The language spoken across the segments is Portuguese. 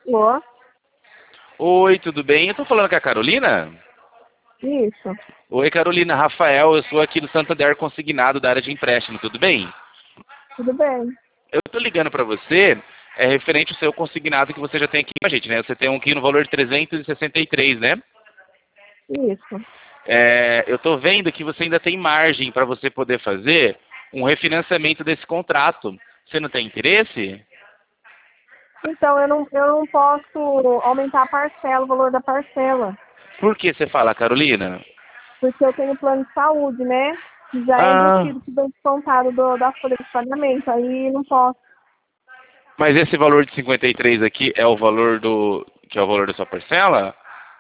Alô? Oi, tudo bem? Eu tô falando com a Carolina? Isso, Oi, Carolina, Rafael, eu sou aqui do Santander Consignado da área de empréstimo, tudo bem? tudo bem. Eu tô ligando para você, referente ao seu consignado que você já tem aqui com a gente, né? Você tem um aqui no valor de 363, né? Isso. Eu tô vendo que você ainda tem margem para você poder fazer um refinanciamento desse contrato. Você não tem interesse? Então, eu não posso aumentar a parcela, o valor da parcela, Por que você fala, Carolina? porque eu tenho plano de saúde, né? Que já é Ah, embutido, que vem descontado da folha de pagamento. Aí não posso, mas esse valor de 53 aqui é o valor que é o valor da sua parcela?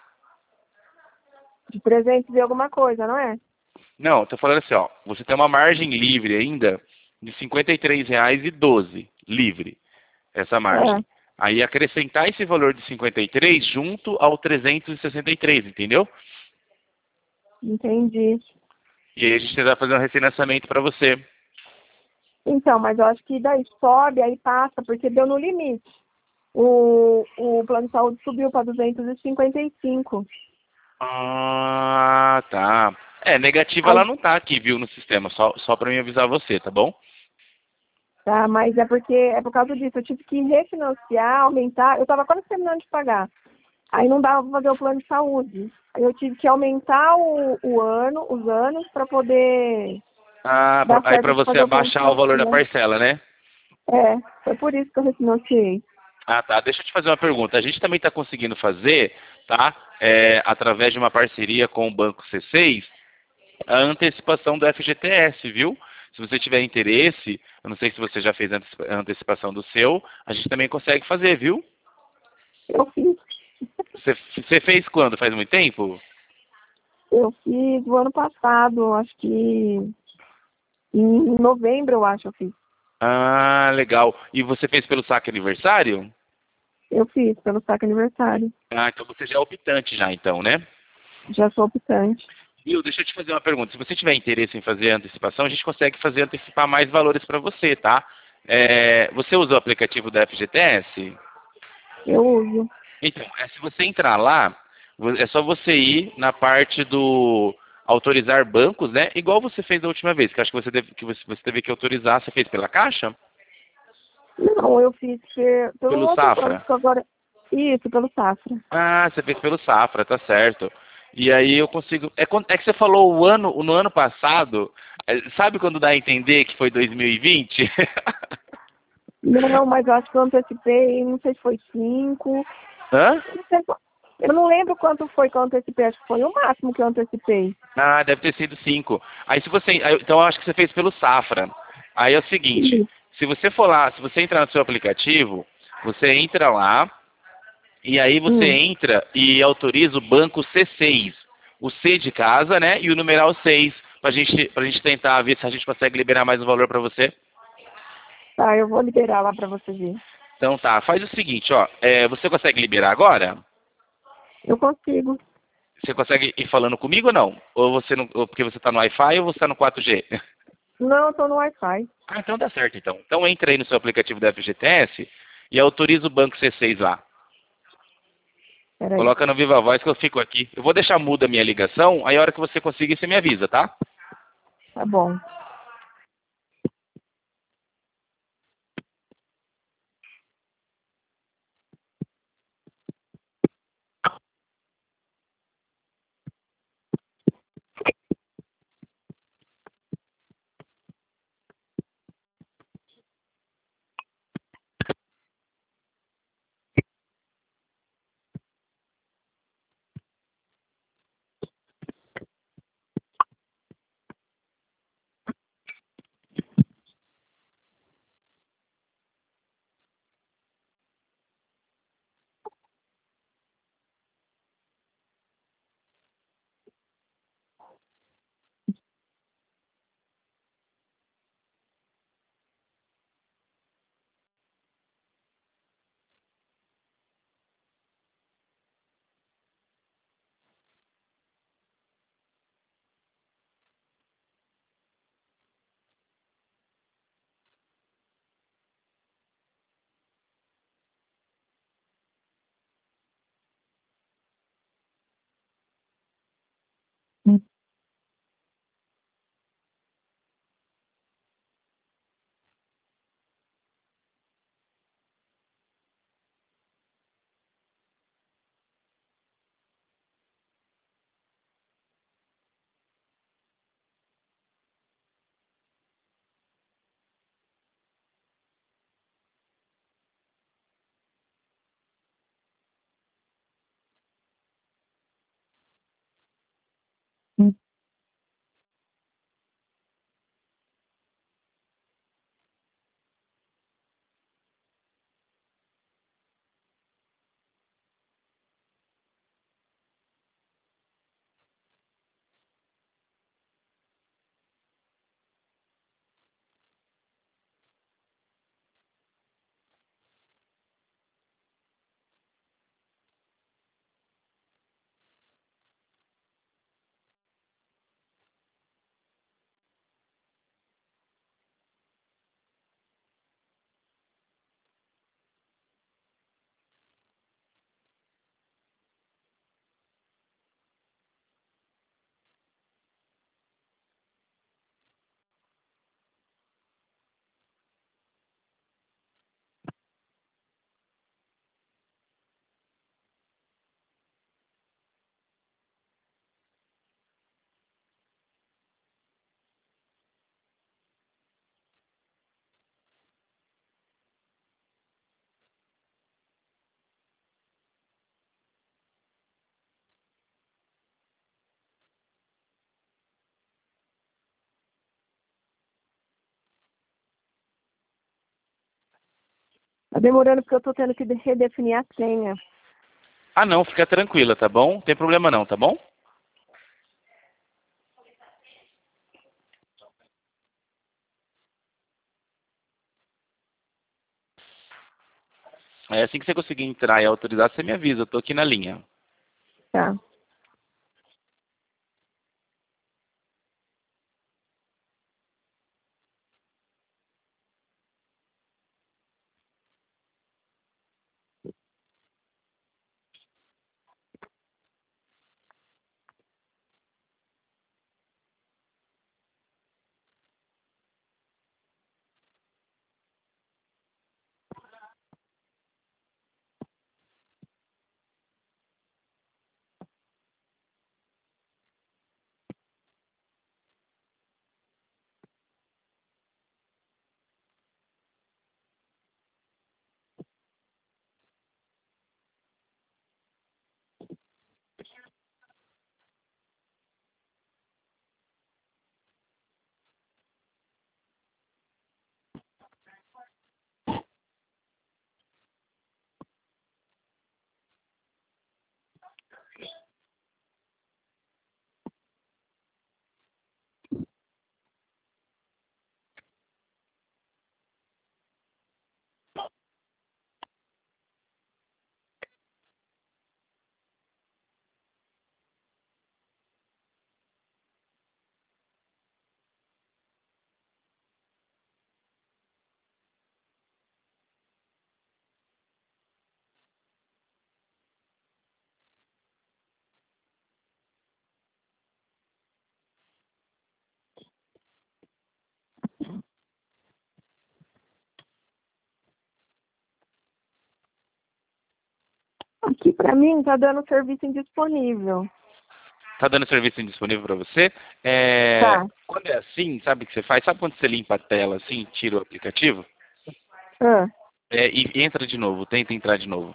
de presente de alguma coisa, não é? Não, tô falando assim, ó, você tem uma margem livre ainda de R$ 53,12, livre, essa É, margem. Aí acrescentar esse valor de 53 junto ao 363, entendeu? entendi. E aí a gente vai fazer um refinanciamento para você. Então, mas eu acho que daí sobe, aí passa, porque deu no limite. O plano de saúde subiu para 255. Ah, tá. Negativa ela Aí, não tá aqui, viu, no sistema, só para me avisar você, tá bom? tá, mas é porque é por causa disso. Eu tive que refinanciar, aumentar. Eu estava quase terminando de pagar. Aí não dava para fazer o plano de saúde. Aí eu tive que aumentar os anos para poder Ah, dar aí certo para de você fazer o plano de abaixar o saúde, valor da né? parcela, né? É, foi por isso que eu refinanciei. Ah, tá. Deixa eu te fazer uma pergunta. A gente também está conseguindo fazer, tá? Através de uma parceria com o Banco C6, a antecipação do FGTS, viu? Se você tiver interesse, eu não sei se você já fez a antecipação do seu, a gente também consegue fazer, viu? Eu fiz, Você fez quando? Faz muito tempo? eu fiz o ano passado, acho que em novembro, eu acho, eu fiz. Ah, legal. E você fez pelo saque aniversário? Eu fiz pelo saque aniversário. Ah, então você já é optante já, então, né? Já sou optante. Viu, deixa eu te fazer uma pergunta. Se você tiver interesse em fazer a antecipação, a gente consegue fazer antecipar mais valores para você, tá? Você usa o aplicativo da FGTS? Eu uso. Então, se você entrar lá, é só você ir na parte do autorizar bancos, né? Igual você fez da última vez, que acho que você teve que autorizar. Você fez pela Caixa? Não, eu fiz pelo Pelo outro banco, Safra? que agora. Isso, pelo Safra. Ah, você fez pelo Safra, tá certo. E aí eu consigo. É que você falou no ano passado. Sabe quando dá a entender que foi 2020? Não, mas eu acho que eu antecipei, não sei se foi 5. Hã? Não sei Eu não lembro quanto foi que eu antecipei, acho que foi o máximo que eu antecipei. Ah, deve ter sido 5. Então eu acho que você fez pelo Safra. Aí é o seguinte, Isso. se você for lá, se você entrar no seu aplicativo, você entra lá e aí você Hum. entra e autoriza o banco C6, o C de casa, né? E o numeral 6, pra gente tentar ver se a gente consegue liberar mais um valor para você. Tá, eu vou liberar lá para você ver. Então tá, faz o seguinte, ó, você consegue liberar agora? Eu consigo. Você consegue ir falando comigo ou não? Ou você não, ou porque você está no Wi-Fi ou você está no 4G? Não, eu tô no Wi-Fi. Ah, então dá certo então. Então entra aí no seu aplicativo da FGTS e autoriza o banco C6 lá. Peraí. Coloca no Viva Voz que eu fico aqui. Eu vou deixar muda a minha ligação, aí a hora que você conseguir, você me avisa, tá? Tá bom. Tá demorando porque eu tô tendo que redefinir a senha. Ah, não, fica tranquila, tá bom? Não tem problema não, tá bom? É assim que você conseguir entrar e autorizar, você me avisa, eu tô aqui na linha. Tá. Aqui pra mim tá dando serviço indisponível. Tá dando serviço indisponível para você? Tá. Quando é assim, sabe o que você faz? Sabe quando você limpa a tela assim, tira o aplicativo? Ah, E entra de novo, tenta entrar de novo.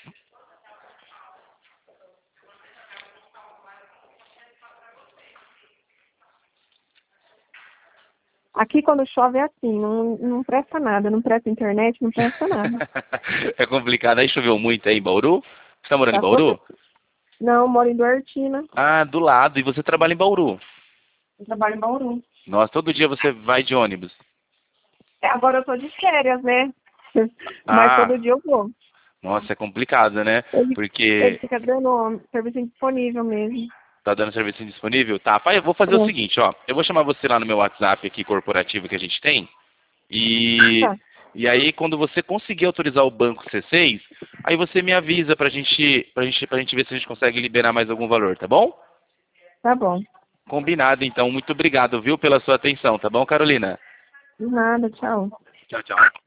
aqui quando chove é assim, não presta nada, não presta internet, não presta nada. É complicado. Aí choveu muito aí em Bauru? Você tá morando em Tá todo... Bauru? Não, eu moro em Duartina. Ah, do lado. E você trabalha em Bauru? Eu trabalho em Bauru. Nossa, todo dia você vai de ônibus. Agora eu tô de férias, né? Mas todo Ah, dia eu vou. nossa, é complicado, né? Ele Porque fica dando serviço indisponível mesmo. tá dando serviço indisponível? Tá, pai, eu vou fazer o É. seguinte, ó. Eu vou chamar você lá no meu WhatsApp aqui corporativo que a gente tem. E, Tá, e aí, quando você conseguir autorizar o banco C6, aí você me avisa pra gente ver se a gente consegue liberar mais algum valor, tá bom? tá bom. Combinado, então. Muito obrigado, viu, pela sua atenção, tá bom, Carolina? De nada, tchau. Tchau, tchau.